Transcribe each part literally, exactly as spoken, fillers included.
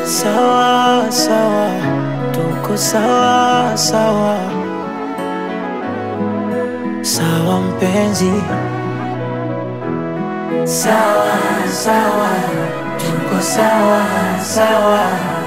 Sawa sawa, tuko sawa sawa, sawa mpenzi. Sawa sawa, tuko sawa sawa,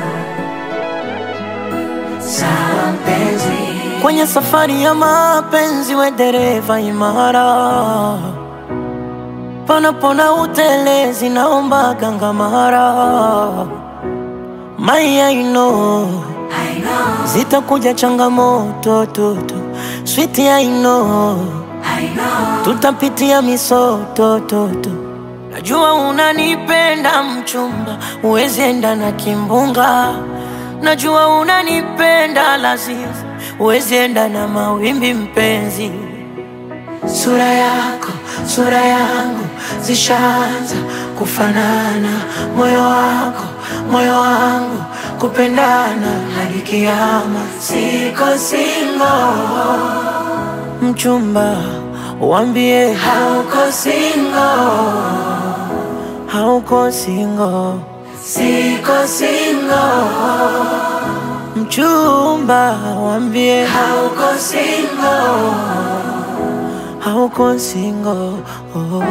sawa mpenzi. Kwenye safari ya mapenzi we dereva imara, panapona utelezi naomba gangamara. My I know, I know, zitakuja changamoto toto, sweetie I know, I know, tutapitia misoto toto. Najua unanipenda mchumba, uwezi enda na kimbunga. Najua unanipenda lazizi, uwezi enda na mawimbi mpenzi. Sura yako, sura yangu, zishaanza kufanana. Moyo wako, moyo wangu, kupendana hadi kiyama. Siko single, mchumba, wambie hauko single, hauko single. Siko single, mchumba, wambie hauko single, hauko single. Oh.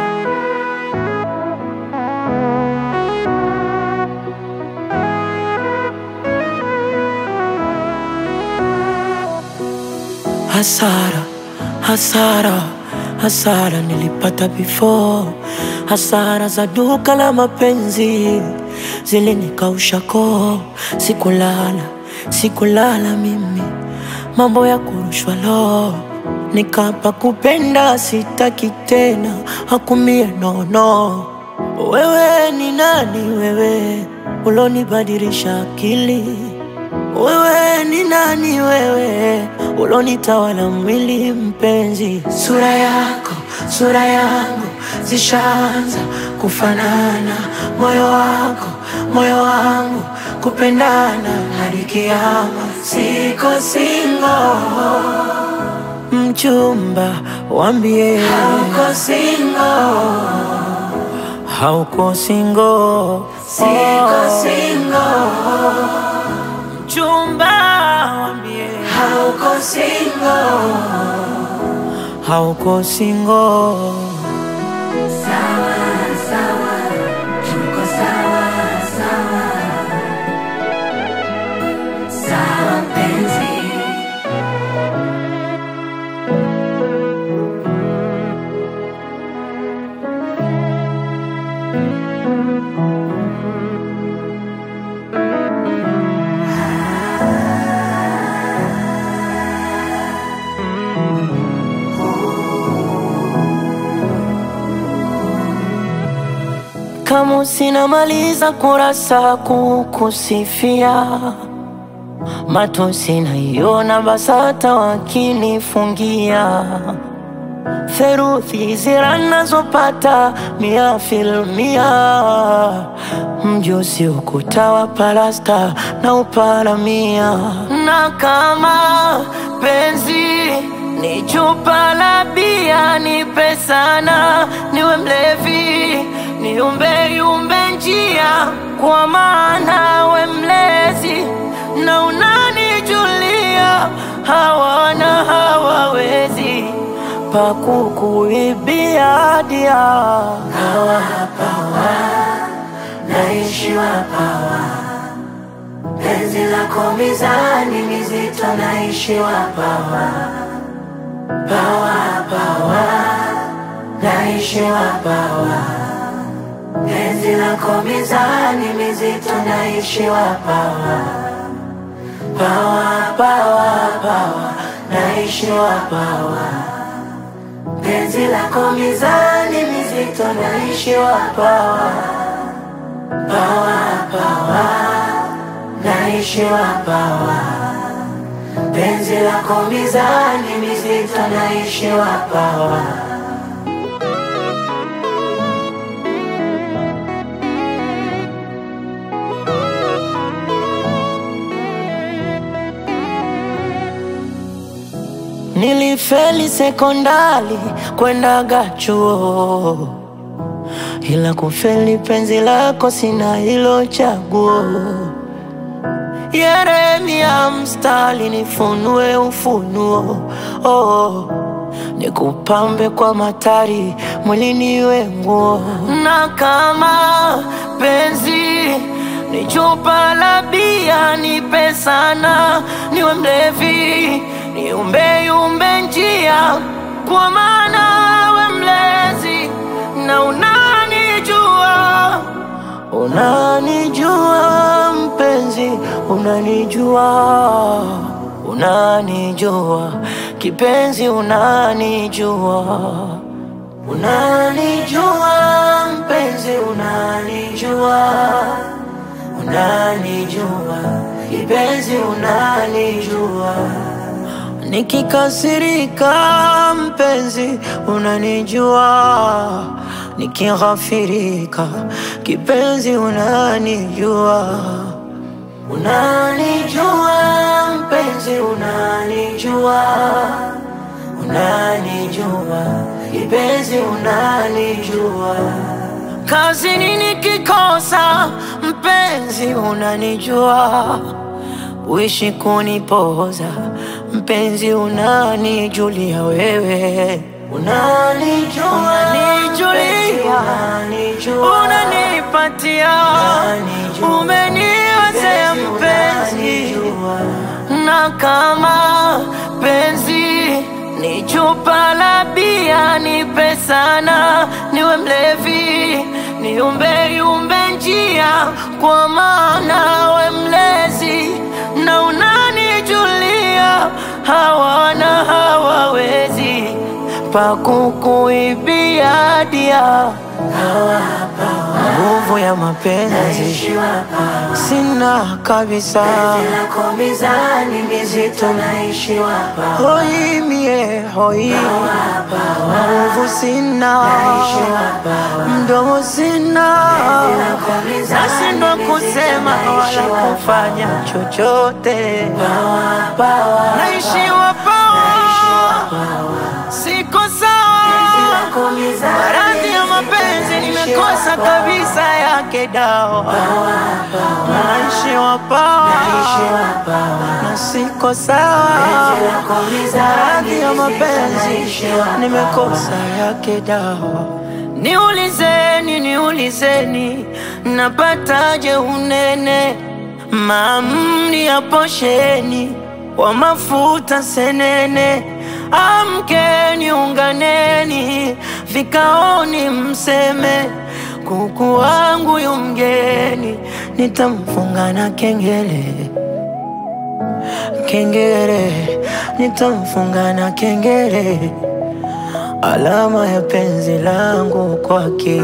Hasara, hasara, hasara nilipata before. Hasara za duka la mapenzi zilinikausha koo. Sikulala, sikulala mimi, mambo ya kurushwa lo. Nikapa kupenda sitaki tena, hakumie no no. Wewe ni nani wewe, ulonibadilisha akili? Wewe ni nani wewe, ulonitawala mwili mpenzi? Sura yako, sura yangu, zishaanza kufanana. Moyo wako, moyo wangu, kupendana hadi kiyama. Siko single, mchumba, wambie hauko single, hauko single. Siko single, mchumba, wambie hauko single, hauko single. Sawa sawa, tuko sawa sawa, sawa mpenzi. Kama sinamaliza kurasa kukusifia, matosi naiona basata wakinifungia. Theruthi zira nazopata mia filmia, mjusi ukuta wa palasta na uparamia. Na kama penzi ni chupa la bia, nipe sana niwe mlevi, niumbe yumbe njia, kwa maana we mlezi na unanijulia. Hawana hawawezi pakukuibia dia. Hawa pawa, naishi wapawa, penzi lako mizani mizito, naishi wapawa. Pawa pawa, naishi wapawa, penzi lako mizani mizito, naishi wapawa. Pawa pawa pawa, naishi wapawa, penzi lako mizani mizito, naishi wapawa. Pawa pawa, naishi wapawa, penzi lako mizani mizito, naishi wapawa. Nilifeli sekondari kwenda gachuo, ila kufeli penzi lako sina hilo chaguo. Yeremia mstari nifunue ufunuo, oh, nikupambe kwa matari mwilini we nguo. Na kama penzi ni chupa la bia nipe sana, niwe mlevi niumbe yumbe njia, kwa maana we mlezi na unanijua. Unanijua mpenzi, unanijua, unanijua kipenzi, unanijua. Unanijua mpenzi, unanijua, unanijua kipenzi, unanijua. Nikikasirika mpenzi, unanijua, nikighafirika kipenzi, unanijua. Unanijua mpenzi, unanijua, unanijua kipenzi, unanijua. Kazini nikikosa mpenzi, unanijua, uishi kunipoza mpenzi, unanijulia wewe. Unanijua, unanijulia, unanipatia, umeniwezea mpenzi. Na kama penzi ni chupa la bia nipe sana, niwe mlevi niumbe yumbe njia, kwa maana we mlezi na unanijulia. Hawana hawawezi pakukuibia dia, nguvu ya mapenzi sina kabisa. Lako mizani mizito naishi wapa, hoi mie hoi, nguvu sina, mdomo sina, nashindwa kusema wala kufanya chochote. Naishi wapa, siko sawa, maradhi ya mapenzi nimekosa kabisa yake dawa. Naishi wapa, na siko sawa, maradhi ya mapenzi nimekosa yake dawa. Niulizeni, niulizeni, napataje unene? Maamri ya posheni wa mafuta senene, amkeni unganeni vikaoni mseme, kuku wangu yu mgeni nitamfunga na kengele. Kengele nitamfunga na kengele, alama ya penzi langu kwake.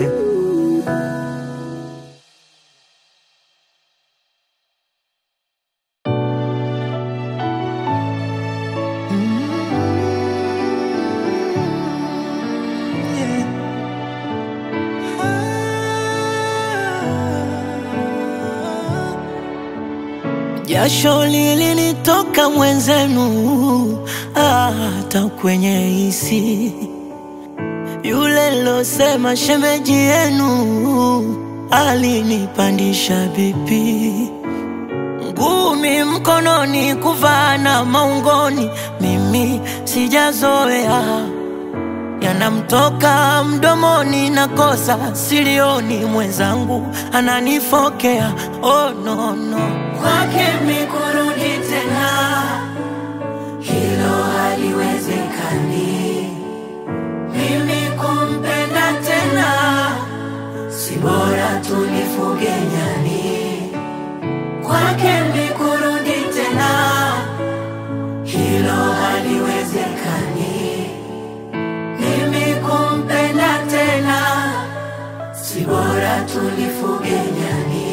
Jasho lilinitoka mwenzenu, hata kwenye hisi. Yule losema shemeji yenu alinipandisha bipi. Ngumi mkononi kuvana maungoni, mimi sijazoea. Yanamtoka mdomoni na kosa silioni, mwenzangu ananifokea. Oh no no, kwake mikurudi tena, hilo haliwezekani. Mimi kumpenda tena, si bora tulifuge nyani. Kwake mikurudi tena, hilo haliwezekani. Mimi kumpenda tena, si bora tulifuge nyani.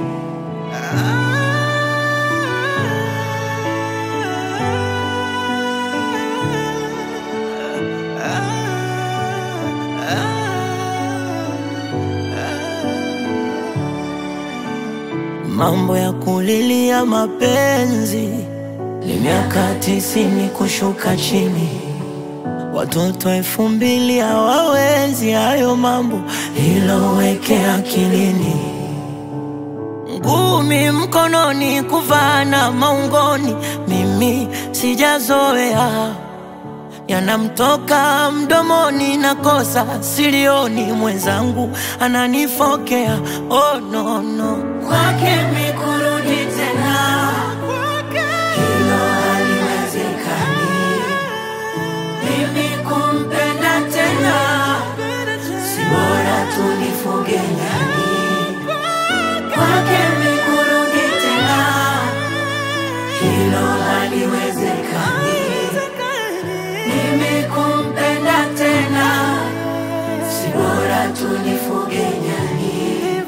Mambo ya kulilia mapenzi ni miaka tisini kushuka chini. Watoto elfu mbili hawawezi hayo mambo, ilo weke akilini. Ngumi mkononi, kuvana maungoni, mimi sijazoea. Yanamtoka mdomoni, nakosa silioni, mwenzangu ananifokea. Oh no no, kwake mi kurudi tena, hilo haliwezekani. Mimi kumpenda tena, si bora tunifuge nyani. Kwake mi kurudi tena, hilo haliwezekani. Mimi kumpenda tena, si bora tunifuge nyani.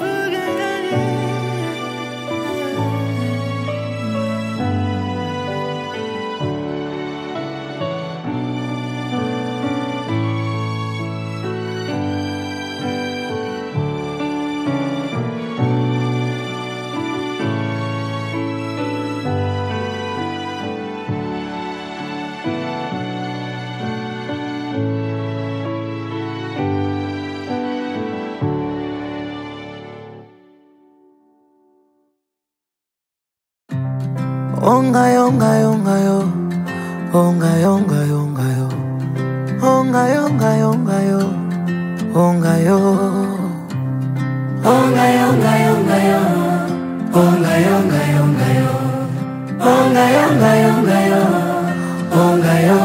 Onga yonga yonga yo, onga yonga yonga yo, onga yonga yonga yo, onga yo, onga yonga yonga yo, onga yonga yonga yo, onga yonga yonga yo, onga yo.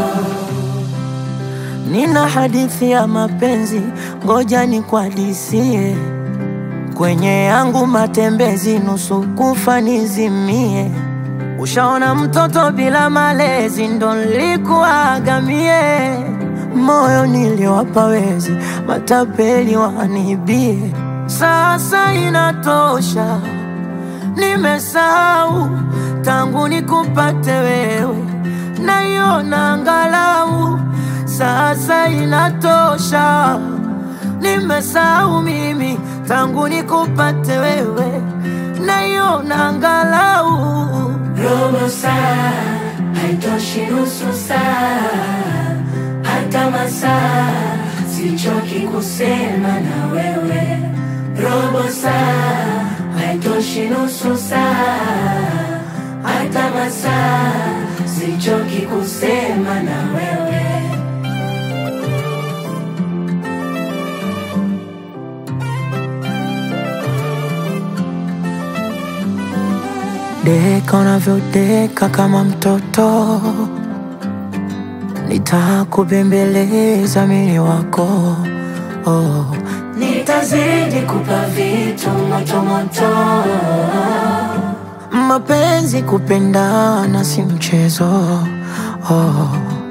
Nina hadithi ya mapenzi, ngoja nikuhadisie. Kwenye yangu matembezi, nusu kufa nizimie. Ushaona mtoto bila malezi, ndo nilikuaga mie. Moyo niliwapa wezi, matapeli wanibie. Sasa inatosha, nimesahau tangu nikupate wewe, naiona angalau. Sasa inatosha, nimesahau mimi tangu nikupate wewe, naiona angalau. Robo saa, haitoshi nusu saa, hata masaa, sichoki kusema na wewe. Robo saa, haitoshi nusu saa, hata masaa, sichoki kusema na wewe. Deka unavyodeka kama mtoto, nitakubembeleza mimi wako. Oh, nitazidi kupa vitu moto moto. Mapenzi kupendana si mchezo. Oh,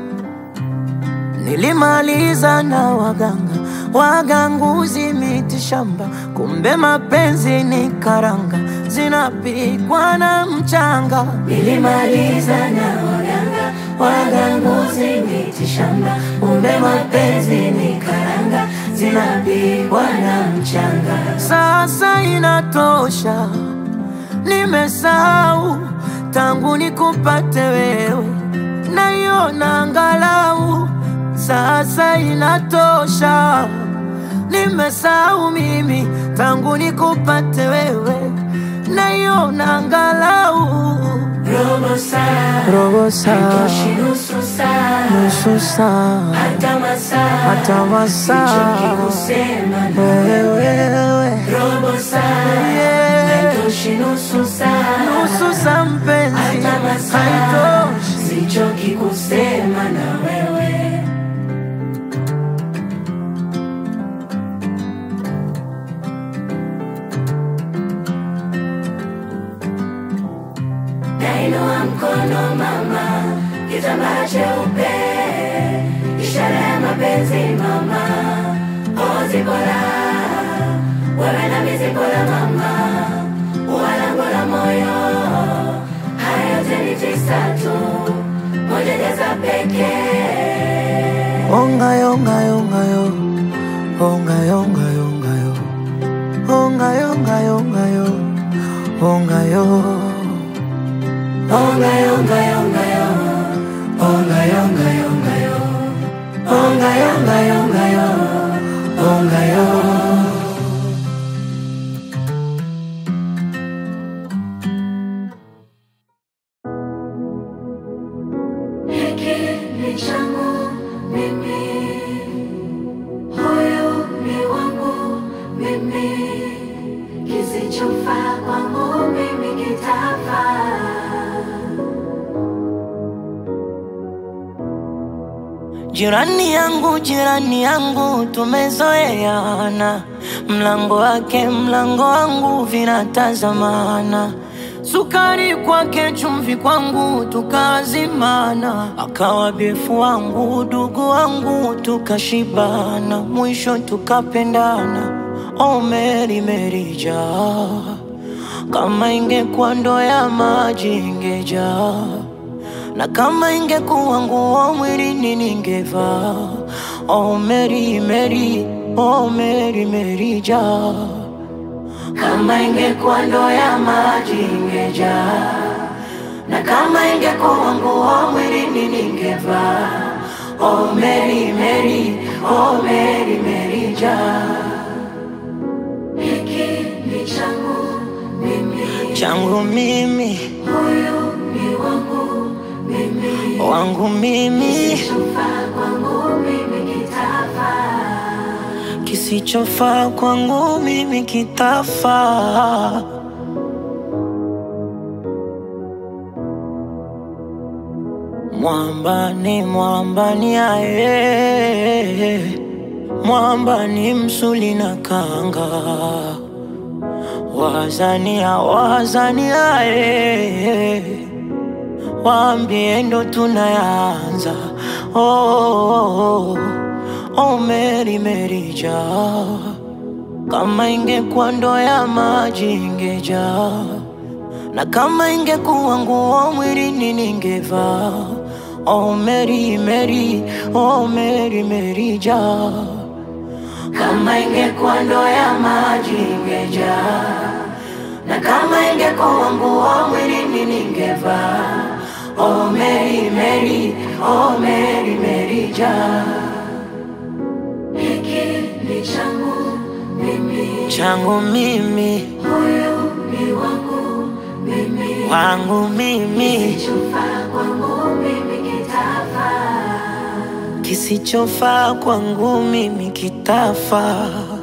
nilimaliza na waganga, waganguzi miti shamba. Kumbe mapenzi ni karanga, zinapikwa na mchanga. Nilimaliza na waganga, waganguzi miti shamba. Kumbe mapenzi ni karanga, zinapikwa na mchanga. Sasa inatosha, nimesahau tangu nikupate wewe, naiona angalau. Sasa inatosha, nimesahau mimi tangu nikupate wewe, naiona angalau. Robo saa, robo saa, haitoshi nusu saa, nusu saa, hata masaa, hata masaa, sichoki kusema na wewe. Robo saa, yeah, haitoshi nusu saa, nusu saa mpenzi, hata masaa, haitoshi, sichoki kusema na wewe. Nainua mkono mama, kitambaa cheupe, ishara ya mapenzi mama. Ozi bora, wewe na mizi bora mama, uwalango la moyo. Haya yote ni tisa tu, moja jaza pekee. Onga yonga yonga yo, onga yonga yonga yo, onga yonga yonga yo, onga yo. Onga yonga yonga yo, onga yonga yonga yo, onga onga yo, onga yo. Hiki ni changu mimi, huyu ni wangu mimi, kisichofaa kwangu mimi kitafaa. Jirani yangu, jirani yangu, tumezoeana, mlango wake mlango wangu vinatazamana. Sukari kwake chumvi kwangu tukazimana, akawa befu wangu dugu wangu tukashibana, mwisho tukapendana. Oh Mary Mary ja, kama ingekuwa ndoo ya maji ingejaa, na kama ingekuwa nguo mwilini ningevaa. Oh Mary Mary, oh Mary Mary ja, kama ingekuwa ndoo ya maji ingejaa, na kama ingekuwa nguo mwilini ningevaa. Oh Mary Mary, oh Mary Mary ja. Hiki ni changu mimi, changu mimi, huyu ni wangu mimi, wangu mimi, kisichofaa kwangu mimi kitafaa. Kisichofaa kwangu mimi kitafaa. Mwamba ni mwamba ni ae, mwamba ni msuli na kanga, wazania wazania ae, waambie ndo tunayanza. Oh, oh, oh, oh Mary Mary ja, kama ingekuwa ndoo ya maji ingejaa, na kama ingekuwa nguo mwilini ningevaa. Oh Mary Mary, oh Mary Mary ja, kama ingekuwa ndoo ya maji ingejaa, na kama ingekuwa nguo mwilini ningevaa. Oh Mary Mary, oh Mary Mary ja. Hiki ni changu mimi, changu mimi, huyu ni wangu mimi, wangu mimi, kisichofaa kwangu mimi kitafaa. Kisichofaa kwangu mimi kitafaa.